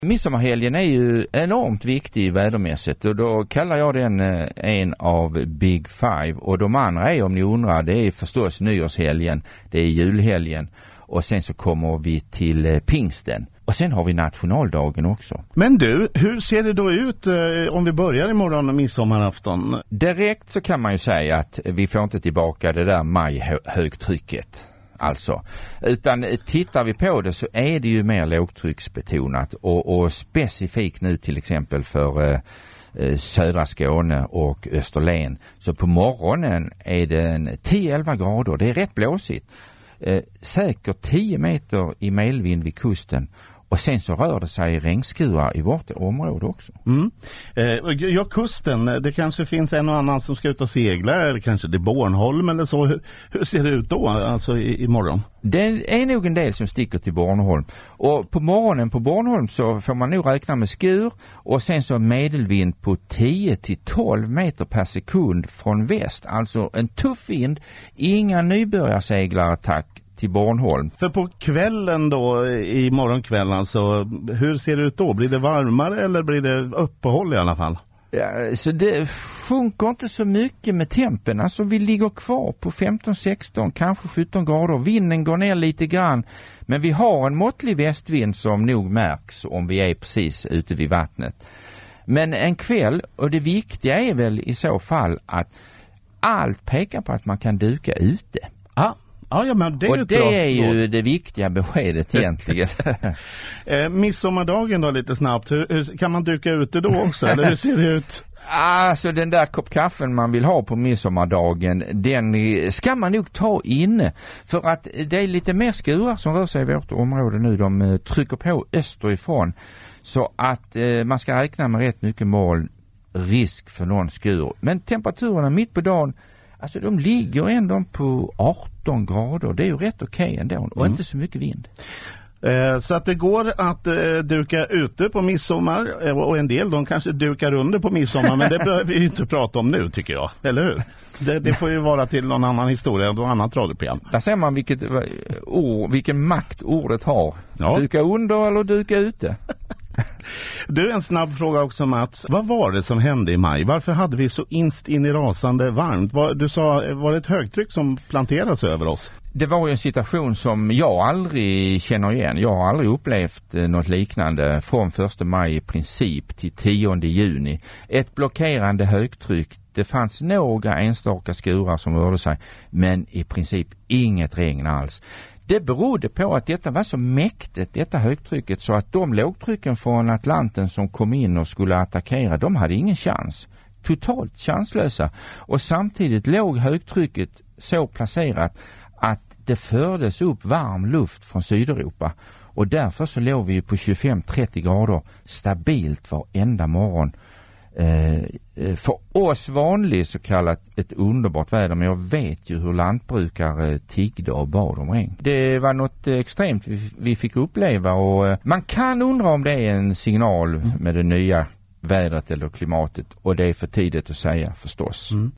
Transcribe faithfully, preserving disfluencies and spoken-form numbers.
Midsommarhelgen är ju enormt viktig vädermässigt och då kallar jag den en av Big Five. Och de andra är, om ni undrar, det är förstås nyårshelgen, det är julhelgen och sen så kommer vi till pingsten. Och sen har vi nationaldagen också. Men du, hur ser det då ut eh, om vi börjar imorgon och midsommarafton? Direkt så kan man ju säga att vi får inte tillbaka det där majhögtrycket. Alltså, utan tittar vi på det så är det ju mer lågtrycksbetonat och, och specifikt nu till exempel för eh, södra Skåne och Österlen. Så på morgonen är det en tio till elva grader, det är rätt blåsigt. Eh, säkert tio meter i medvind vid kusten. Och sen så rör det sig regnskurar i vårt område också. Mm. Eh, ja, kusten, det kanske finns en och annan som ska ut och segla, eller kanske det är Bornholm eller så. Hur, hur ser det ut då, alltså i, imorgon? Det är nog en del som sticker till Bornholm. Och på morgonen på Bornholm så får man nog räkna med skur och sen så medelvind på tio till tolv meter per sekund från väst. Alltså en tuff vind, inga nybörjarseglare tack till Bornholm. För på kvällen då, i morgonkvällen, alltså, hur ser det ut då? Blir det varmare eller blir det uppehåll i alla fall? Ja, så det sjunker inte så mycket med tempen. Alltså vi ligger kvar på femton sexton, kanske sjutton grader. Vinden går ner lite grann. Men vi har en måttlig västvind som nog märks om vi är precis ute vid vattnet. Men en kväll, och det viktiga är väl i så fall att allt pekar på att man kan duka ute. Ja. Ja, ja, men det är och ett det bra är ju råd. Det viktiga beskedet egentligen. eh, midsommardagen då lite snabbt. Hur, hur, kan man dyka ute då också? Eller hur ser det ut? Alltså den där kopp kaffen man vill ha på midsommardagen, den ska man nog ta inne. För att det är lite mer skurar som rör sig i vårt område nu. De trycker på österifrån. Så att eh, man ska räkna med rätt mycket moln, risk för någon skur. Men temperaturerna mitt på dagen, alltså de ligger ändå på arton grader. Det är ju rätt okej ändå. Och mm. inte så mycket vind. Eh, så att det går att eh, duka ute på midsommar. Eh, och en del de kanske dukar under på midsommar. Men det behöver vi ju inte prata om nu, tycker jag. Eller hur? Det, det får ju vara till någon annan historia och någon annan radioprogram. Där ser man vilket, ord, vilken makt ordet har. Ja. Duka under eller duka ute. Du, en snabb fråga också, Mats. Vad var det som hände i maj? Varför hade vi så inst in i rasande varmt? Var, du sa, var det ett högtryck som planterades över oss? Det var ju en situation som jag aldrig känner igen. Jag har aldrig upplevt något liknande från första maj i princip till tionde juni. Ett blockerande högtryck. Det fanns några enstaka skurar som rörde sig, men i princip inget regn alls. Det berodde på att detta var så mäktigt, detta högtrycket, så att de lågtrycken från Atlanten som kom in och skulle attackera, de hade ingen chans. Totalt chanslösa. Och samtidigt låg högtrycket så placerat att det fördes upp varm luft från Sydeuropa. Och därför så låg vi på tjugofem till trettio grader stabilt varenda morgon. Eh, för oss vanligt så kallat ett underbart väder, men jag vet ju hur lantbrukare tiggde och bad om regn. Det var något extremt vi, vi fick uppleva och eh, man kan undra om det är en signal med det nya vädret eller klimatet, och det är för tidigt att säga förstås. Mm.